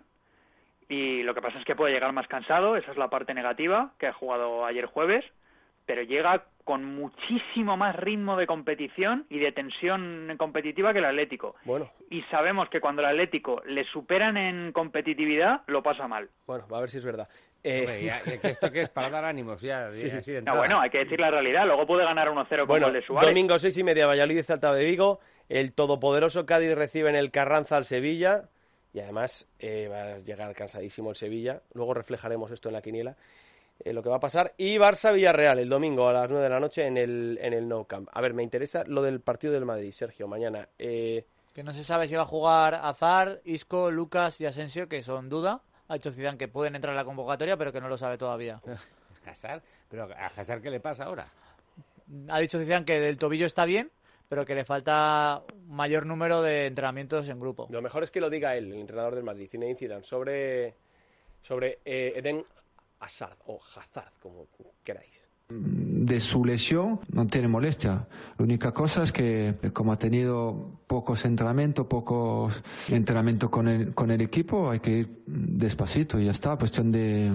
y lo que pasa es que puede llegar más cansado, esa es la parte negativa, que ha jugado ayer jueves, pero llega con muchísimo más ritmo de competición y de tensión competitiva que el Atlético. Bueno. Y sabemos que cuando el Atlético le superan en competitividad, lo pasa mal. Bueno, a ver si es verdad. ¿Esto qué es? Para dar ánimos ya. Sí. Así de no, bueno, hay que decir la realidad. Luego puede ganar 1-0 con el de Suárez. Domingo 6:30, Valladolid y Celta de Vigo. El todopoderoso Cádiz recibe en el Carranza al Sevilla. Y además va a llegar cansadísimo el Sevilla. Luego reflejaremos esto en la quiniela. Lo que va a pasar, y Barça-Villarreal el domingo a las 9 de la noche en el Nou Camp. A ver, me interesa lo del partido del Madrid, Sergio, mañana. Que no se sabe si va a jugar Hazard, Isco, Lucas y Asensio, que son duda. Ha dicho Zidane que pueden entrar en la convocatoria, pero que no lo sabe todavía. ¿Hazard? ¿Pero a Hazard qué le pasa ahora? Ha dicho Zidane que del tobillo está bien, pero que le falta mayor número de entrenamientos en grupo. Lo mejor es que lo diga él, el entrenador del Madrid, Zinedine Zidane, sobre Eden Hazard o Hazard, como queráis. De su lesión no tiene molestia. La única cosa es que como ha tenido pocos entrenamientos con el equipo, hay que ir despacito y ya está. Cuestión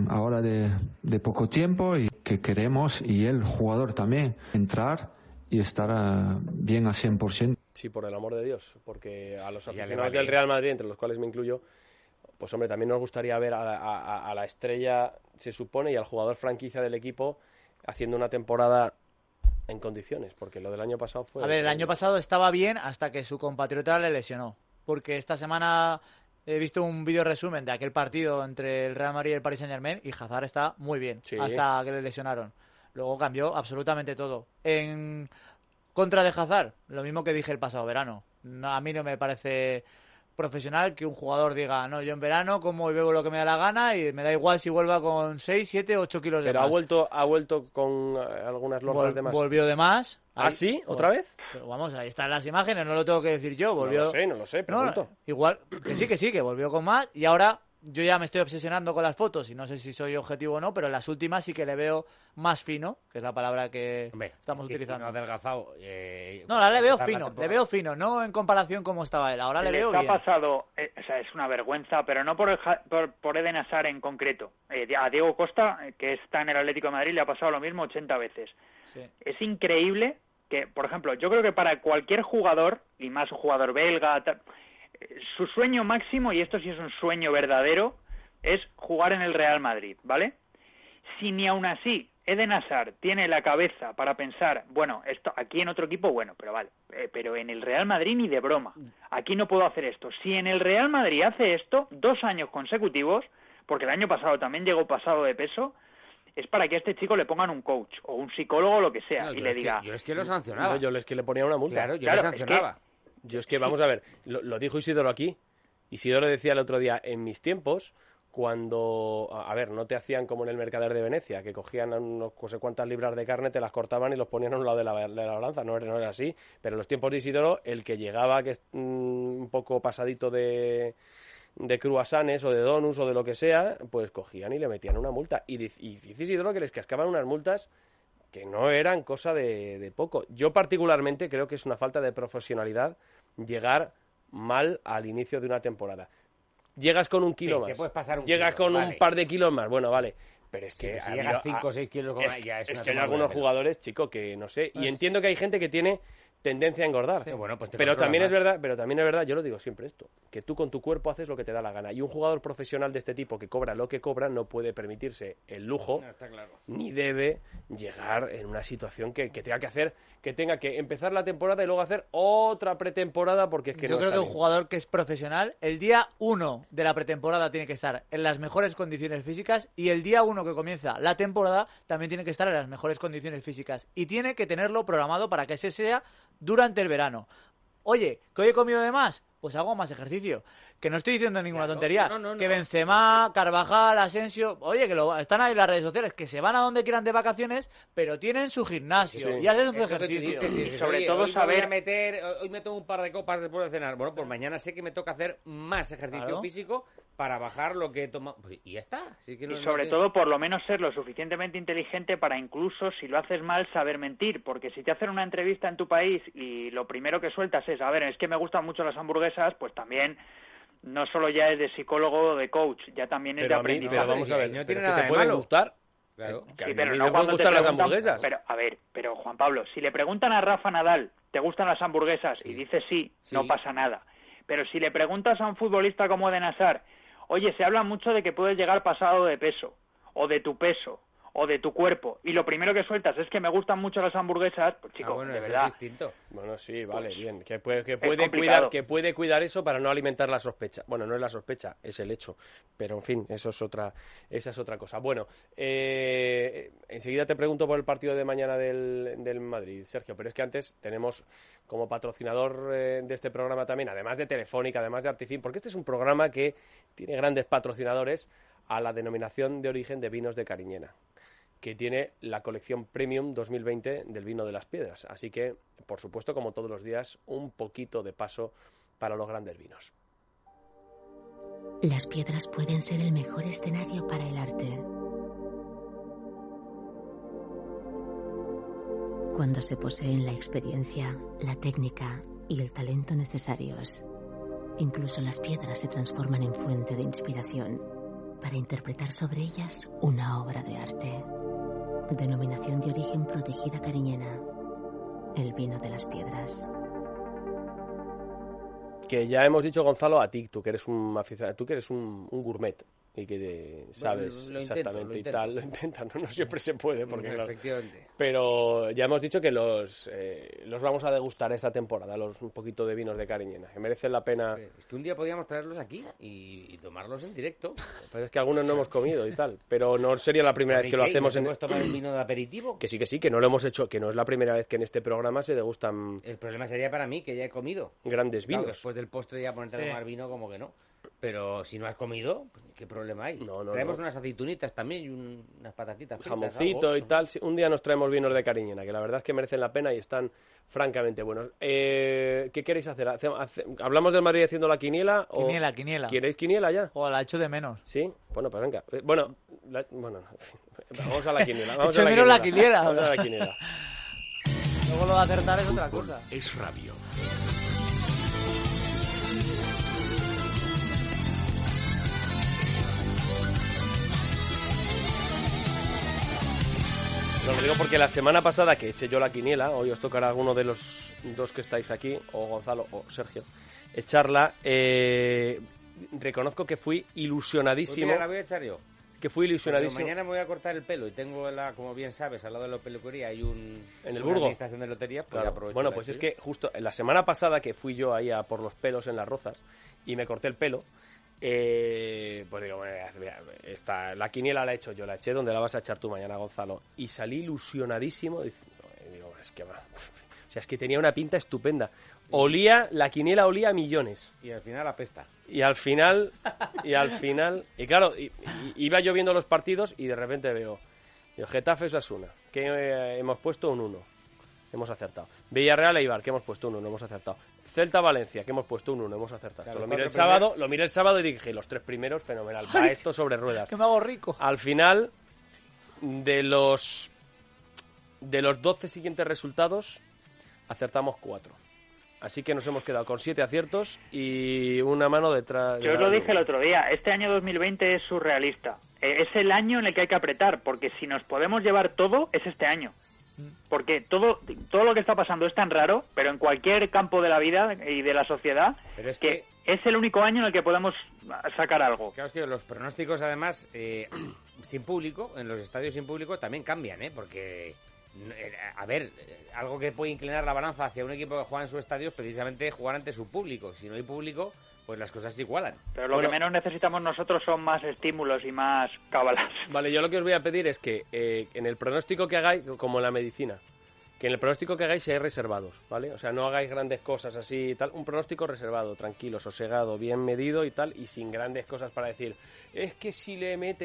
de poco tiempo, y que queremos, y el jugador también, entrar y estar bien a 100%. Sí, por el amor de Dios, porque a los aficionados del Real Madrid, entre los cuales me incluyo, pues hombre, también nos gustaría ver a la estrella, se supone, y al jugador franquicia del equipo haciendo una temporada en condiciones, porque lo del año pasado fue... A ver, el año pasado estaba bien hasta que su compatriota le lesionó, porque esta semana he visto un vídeo resumen de aquel partido entre el Real Madrid y el Paris Saint-Germain, y Hazard está muy bien, hasta que le lesionaron. Luego cambió absolutamente todo. En contra de Hazard, lo mismo que dije el pasado verano. A mí no me parece profesional que un jugador diga, no, yo en verano como y bebo lo que me da la gana y me da igual si vuelva con 6, 7, 8 kilos de más. Pero ha vuelto con algunas lordas de más. Volvió de más. ¿Ah, sí? ¿Otra vez? Pero vamos, ahí están las imágenes, no lo tengo que decir yo. Volvió... No lo sé, pregunto. Igual, que sí, que volvió con más, y ahora yo ya me estoy obsesionando con las fotos y no sé si soy objetivo o no, pero en las últimas sí que le veo más fino, que es la palabra que estamos utilizando. Adelgazado. No, ahora le veo fino, no en comparación como estaba él. Ahora le veo bien. ha pasado, o sea, es una vergüenza, pero no por Eden Hazard en concreto. A Diego Costa, que está en el Atlético de Madrid, le ha pasado lo mismo 80 veces. Sí. Es increíble que, por ejemplo, yo creo que para cualquier jugador, y más un jugador belga, su sueño máximo, y esto sí es un sueño verdadero, es jugar en el Real Madrid, ¿vale? Si ni aún así Eden Hazard tiene la cabeza para pensar, bueno, esto aquí en otro equipo, bueno, pero vale, pero en el Real Madrid ni de broma, aquí no puedo hacer esto. Si en el Real Madrid hace esto 2 años consecutivos, porque el año pasado también llegó pasado de peso, es para que a este chico le pongan un coach o un psicólogo o lo que sea, y le diga... Yo es que lo sancionaba. No, yo es que le ponía una multa. Claro, yo lo sancionaba. Yo es que, vamos a ver, lo dijo Isidoro aquí. Isidoro decía el otro día, en mis tiempos, cuando, a ver, no te hacían como en el Mercader de Venecia, que cogían unos no sé cuántas libras de carne, te las cortaban y los ponían a un lado de la balanza, no era así. Pero en los tiempos de Isidoro, el que llegaba, que es un poco pasadito de cruasanes o de donuts o de lo que sea, pues cogían y le metían una multa. Y dice Isidoro que les cascaban unas multas que no eran cosa de poco. Yo particularmente creo que es una falta de profesionalidad llegar mal al inicio de una temporada. Llegas con un kilo más. Te puedes pasar llegas kilo, con vale. Un par de kilos más. Bueno, vale. Pero es que... si llegas 5 o 6 kilos con ya es que hay algunos jugadores, chico, que no sé. Y entiendo que hay gente que tiene tendencia a engordar. Sí, bueno, pues pero también es verdad, yo lo digo siempre esto, que tú con tu cuerpo haces lo que te da la gana. Y un jugador profesional de este tipo que cobra lo que cobra no puede permitirse el lujo, no, está claro, ni debe llegar en una situación que tenga que empezar la temporada y luego hacer otra pretemporada porque es que yo no creo está que un jugador que es profesional, el día 1 de la pretemporada tiene que estar en las mejores condiciones físicas y el día 1 que comienza la temporada también tiene que estar en las mejores condiciones físicas y tiene que tenerlo programado para que ese sea durante el verano. Oye, ¿que hoy he comido de más? Pues hago más ejercicio. Que no estoy diciendo ninguna tontería. Que Benzema, Carvajal, Asensio... Oye, que están ahí en las redes sociales, que se van a donde quieran de vacaciones, pero tienen su gimnasio y hacen su ejercicio. Y sobre todo saber... Hoy me tomo un par de copas después de cenar. Bueno, pues mañana sé que me toca hacer más ejercicio físico para bajar lo que he tomado. Pues, y ya está. Así que y sobre todo, por lo menos, ser lo suficientemente inteligente para incluso, si lo haces mal, saber mentir. Porque si te hacen una entrevista en tu país y lo primero que sueltas es, a ver, es que me gustan mucho las hamburguesas, pues también... No solo ya es de psicólogo o de coach, ya también es de aprendizaje. Pero vamos a ver, no tiene nada de te pueden malo. Gustar. Claro. Que sí, a pero mí no me pueden cuando gustar te las hamburguesas. Pero, a ver, pero Juan Pablo, si le preguntan a Rafa Nadal, ¿te gustan las hamburguesas? Y dice sí, no pasa nada. Pero si le preguntas a un futbolista como Eden Hazard, oye, se habla mucho de que puedes llegar pasado de peso, o de tu peso, o de tu cuerpo, y lo primero que sueltas es que me gustan mucho las hamburguesas, pues chico, bueno, de eso verdad. es distinto. Bueno, sí, vale, Pues, bien. Que puede cuidar eso para no alimentar la sospecha. Bueno, no es la sospecha, es el hecho. Pero, en fin, esa es otra cosa. Bueno, enseguida te pregunto por el partido de mañana del Madrid, Sergio, pero es que antes tenemos como patrocinador de este programa también, además de Telefónica, además de Artifin, porque este es un programa que tiene grandes patrocinadores, a la denominación de origen de vinos de Cariñena, que tiene la colección Premium 2020 del vino de las piedras. Así que, por supuesto, como todos los días, un poquito de paso para los grandes vinos. Las piedras pueden ser el mejor escenario para el arte. Cuando se poseen la experiencia, la técnica y el talento necesarios, incluso las piedras se transforman en fuente de inspiración para interpretar sobre ellas una obra de arte. Denominación de origen protegida Cariñena. El vino de las piedras. Que ya hemos dicho, Gonzalo, a ti, tú que eres un aficionado, tú que eres un gourmet y que sabes lo exactamente intento. Y tal, lo intentan, no siempre se puede, porque efectivamente. Pero ya hemos dicho que los vamos a degustar esta temporada, un poquito de vinos de Cariñena, que merecen la pena. Es que un día podíamos traerlos aquí y tomarlos en directo. Pero es que algunos no hemos comido y tal, pero no sería la primera vez que lo hacemos. ¿Puedes tomar un vino de aperitivo? Que sí, que no lo hemos hecho, que no es la primera vez que en este programa se degustan. El problema sería para mí, que ya he comido Grandes vinos. Claro, después del postre ya ponerte a tomar vino como que no. Pero si no has comido, pues, ¿qué problema hay? Traemos unas aceitunitas también y unas patatitas fritas, jamoncito algo. y tal. Sí, un día nos traemos vinos de Cariñena, que la verdad es que merecen la pena y están francamente buenos. ¿Qué queréis hacer? ¿Hablamos del Madrid haciendo la quiniela? Quiniela. ¿Queréis quiniela ya? O la echo de menos. Sí, bueno, pues venga. Bueno, vamos a la quiniela. Vamos a la quiniela. Vamos a la quiniela. Luego lo de acertar es otra cosa. Es rabio. No, lo digo porque la semana pasada que eché yo la quiniela, hoy os tocará alguno de los dos que estáis aquí, o Gonzalo o Sergio, echarla. Reconozco que fui ilusionadísimo. Pues mira, la voy a echar yo. Que fui ilusionadísimo. Pero mañana me voy a cortar el pelo y tengo, como bien sabes, al lado de la peluquería hay en el una Burgo. administración de lotería, pues Claro. aprovecho. Bueno, pues es que justo la semana pasada que fui yo ahí a por los pelos en Las Rozas y me corté el pelo, pues digo, bueno, la quiniela la he hecho yo, la eché donde la vas a echar tú mañana, Gonzalo. Y salí ilusionadísimo. Digo, es que va. O sea, es que tenía una pinta estupenda. La quiniela olía a millones. Y al final apesta. Y al final, y claro, iba yo viendo los partidos y de repente veo, Getafe Osasuna, que hemos puesto un 1, hemos acertado. Villarreal Eibar, que hemos puesto un 1, hemos acertado. Celta Valencia, que hemos puesto un 1, hemos acertado. Claro, lo miré el sábado y dije, los 3 primeros, fenomenal, va esto sobre ruedas. Que me hago rico. Al final, de los 12 siguientes resultados, acertamos 4. Así que nos hemos quedado con 7 aciertos y una mano detrás. Yo os lo dije el otro día, este año 2020 es surrealista. Es el año en el que hay que apretar, porque si nos podemos llevar todo, es este año. Porque todo lo que está pasando es tan raro, pero en cualquier campo de la vida y de la sociedad, pero es que es el único año en el que podemos sacar algo. Claro, es que los pronósticos, además, sin público, en los estadios sin público, también cambian, porque... A ver, algo que puede inclinar la balanza hacia un equipo que juega en su estadio es precisamente jugar ante su público. Si no hay público, pues las cosas se igualan. Pero lo que menos necesitamos nosotros son más estímulos y más cábalas. Vale, yo lo que os voy a pedir es que en el pronóstico que hagáis, como en la medicina, que en el pronóstico que hagáis seáis reservados, ¿vale? O sea, no hagáis grandes cosas así y tal. Un pronóstico reservado, tranquilo, sosegado, bien medido y tal, y sin grandes cosas para decir, es que si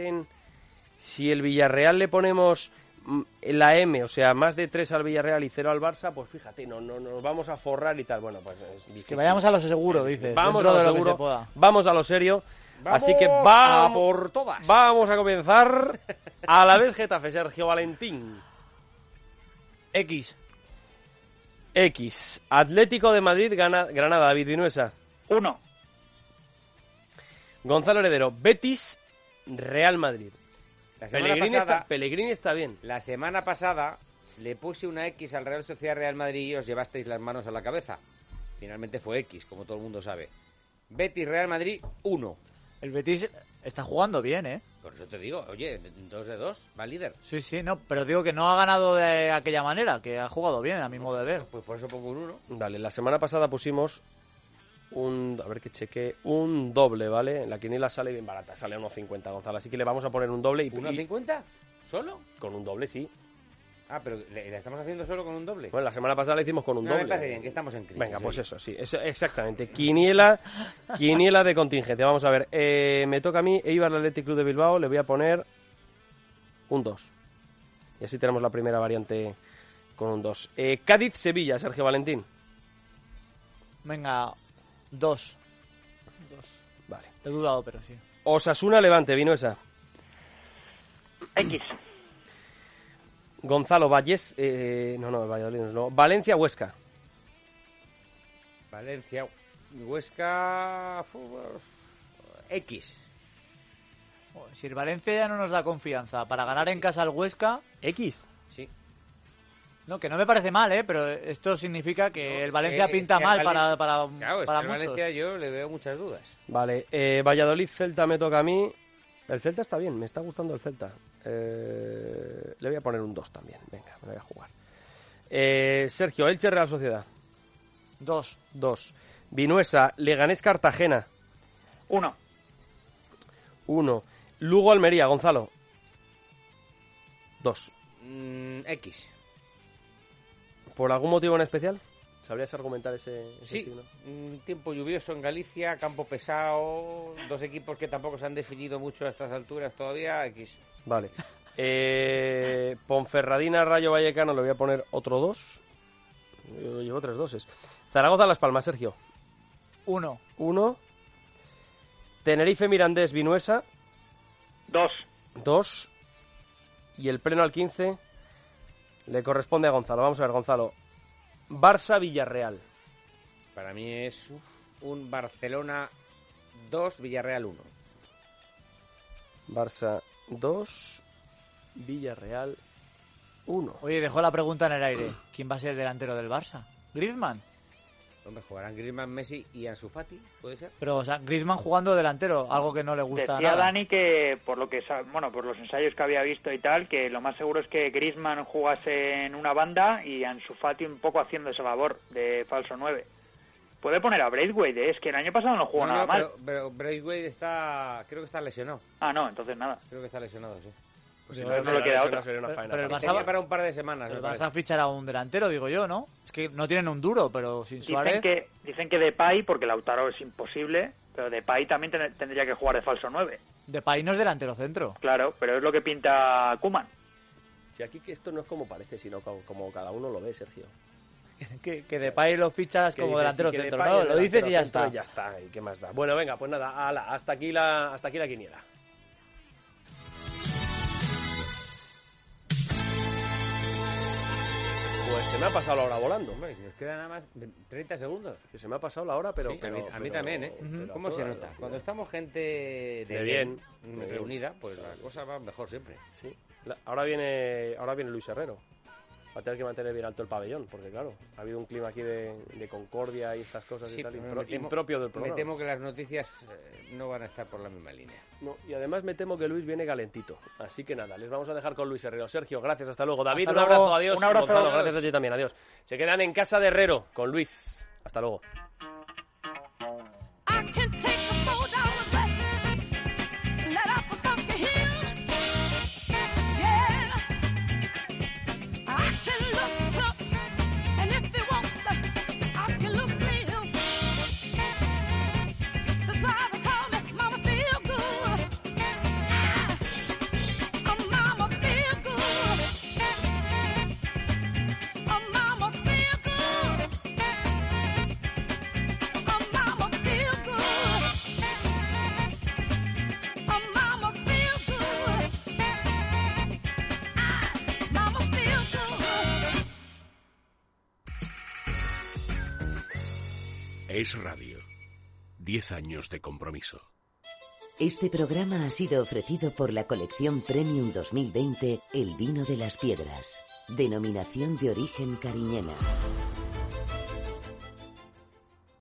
el Villarreal le ponemos la M, o sea, más de 3 al Villarreal y 0 al Barça, pues fíjate, no nos vamos a forrar y tal. Bueno, pues es difícil. Que vayamos a lo seguro, dices. Vamos a lo seguro, vamos a lo serio. Vamos así que a por todas. Vamos a comenzar. A la vez Getafe, Sergio Valentín. X. Atlético de Madrid, Granada, David Vinuesa. 1. Gonzalo Heredero, Betis, Real Madrid. Pellegrini está bien. La semana pasada le puse una X al Real Sociedad Real Madrid y os llevasteis las manos a la cabeza. Finalmente fue X, como todo el mundo sabe. Betis Real Madrid 1. El Betis está jugando bien, Por eso te digo, oye, 2 de 2, va líder. Sí, no, pero digo que no ha ganado de aquella manera, que ha jugado bien, a mi modo de ver. Pues por eso pongo un 1. Vale, la semana pasada pusimos un doble, ¿vale? La quiniela sale bien barata, sale a 1,50, Gonzalo, así que le vamos a poner un doble. Y ¿1,50? ¿Solo? Con un doble, sí. Ah, pero ¿le estamos haciendo solo con un doble? Bueno, la semana pasada la hicimos con un doble. Me parece bien, que estamos en crisis. Venga, pues eso, sí, exactamente. Quiniela de contingencia. Vamos a ver, me toca a mí, Eibar Athletic Club de Bilbao, le voy a poner un 2. Y así tenemos la primera variante con un 2. Cádiz-Sevilla, Sergio Valentín. Venga, 2. Vale. He dudado, pero sí. Osasuna-Levante, Vinuesa. X. Gonzalo Valles, Valladolid no. Valencia-Huesca. Valencia-Huesca... X. Si el Valencia ya no nos da confianza para ganar en casa al Huesca... ¿X? Sí. No, que no me parece mal, pero esto significa que el Valencia pinta mal para muchos. Valencia yo le veo muchas dudas. Vale, Valladolid-Celta me toca a mí. El Celta está bien, me está gustando el Celta. Le voy a poner un 2 también. Venga, me voy a jugar. Sergio, Elche Real Sociedad. 2. Vinuesa, Leganés Cartagena. 1. Lugo Almería, Gonzalo. 2. X. ¿Por algún motivo en especial? ¿Sabrías argumentar ese Sí, signo? un tiempo lluvioso en Galicia, campo pesado, dos equipos que tampoco se han definido mucho a estas alturas todavía, X. Vale. Ponferradina, Rayo Vallecano, le voy a poner otro 2. Yo llevo 3 doses. Zaragoza, Las Palmas, Sergio. 1. 1. Tenerife, Mirandés, Vinuesa. 2. 2. Y el pleno al 15 le corresponde a Gonzalo. Vamos a ver, Gonzalo. Barça, Villarreal. Para mí es un Barcelona 2, Villarreal 1. Barça 2, Villarreal 1. Oye, dejó la pregunta en el aire. ¿Quién va a ser el delantero del Barça? ¿Griezmann? Hombre, jugarán Griezmann, Messi y Ansu Fati, ¿puede ser? Pero, o sea, Griezmann jugando delantero, algo que no le gusta Decía nada. Dani que, por los ensayos que había visto y tal, que lo más seguro es que Griezmann jugase en una banda y Ansu Fati un poco haciendo esa labor de falso 9. Puede poner a Braithwaite, es que el año pasado no jugó nada mal. Pero Braithwaite creo que está lesionado. Ah, no, entonces nada. Creo que está lesionado, sí. Pues si no le queda otra. Sería una faena. Pero el Tenía Barça para un par de semanas. El me Barça parece. fichará un delantero, digo yo, ¿no? Es que no tienen un duro, pero sin Suárez... Dicen que Depay, porque Lautaro es imposible, pero Depay también tendría que jugar de falso 9. Depay no es delantero centro. Claro, pero es lo que pinta Koeman. Si aquí que esto no es como parece, sino como cada uno lo ve, Sergio. Que Depay lo fichas Que como dices, delantero sí, que centro, Depay ¿no? es Lo dices y ya delantero está. centro y ya está, ¿y qué más da? Bueno, venga, pues nada, hasta aquí la quiniela. Pues se me ha pasado la hora volando. Hombre, si nos queda nada más 30 segundos. Que se me ha pasado la hora, pero... Sí, a mí también, ¿eh? pero ¿Cómo se nota? Cuando estamos gente de bien, reunida, pues la cosa va mejor siempre. Sí. Ahora viene Luis Herrero. Va a tener que mantener bien alto el pabellón, porque claro, ha habido un clima aquí de concordia y estas cosas Sí, y tal, pero impropio del programa. Me temo que las noticias no van a estar por la misma línea. No, y además me temo que Luis viene calentito. Así que nada, les vamos a dejar con Luis Herrero. Sergio, gracias, hasta luego. David, Hasta un luego. abrazo, adiós. Un abrazo. Gonzalo, Adiós. gracias a ti también, adiós. Se quedan en casa de Herrero con Luis. Hasta luego. Es Radio. 10 años de compromiso. Este programa ha sido ofrecido por la colección Premium 2020 El Vino de las Piedras. Denominación de origen cariñena.